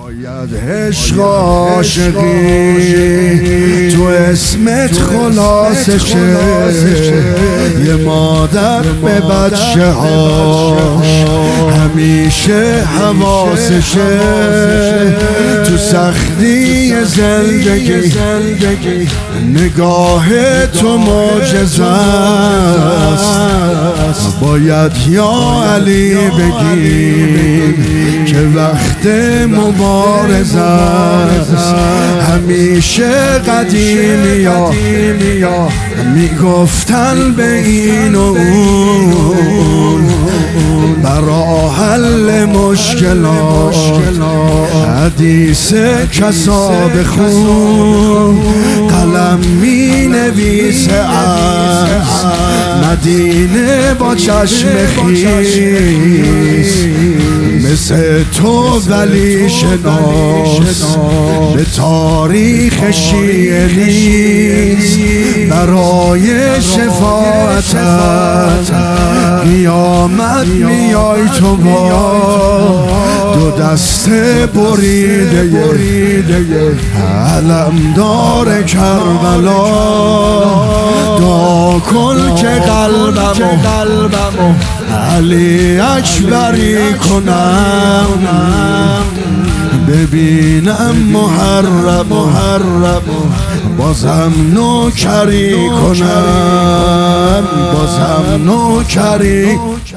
باید عشق عاشقی تو اسمت خلاصه شه، یه مادر به بچه ها همیشه حواسشه، تو سختی زندگی نگاه تو معجزه است. باید یا علی بگیم که وقت مبارزه است. همیشه قدیمیا میگفتن به این و اون برا حل مشکلات حدیث کسا بخون، قلم می نویسه از مدینه با چشم خیس، مثل تو ولی شناس به تاریخ شیعه نیست، برای شفاعت قیامت میای تو با دو دست بریده علمدار کربلا، دعا کن که قلبمو علی اکبری کنم، ببینم محرم بازم نوکری کنم، بازم نوکری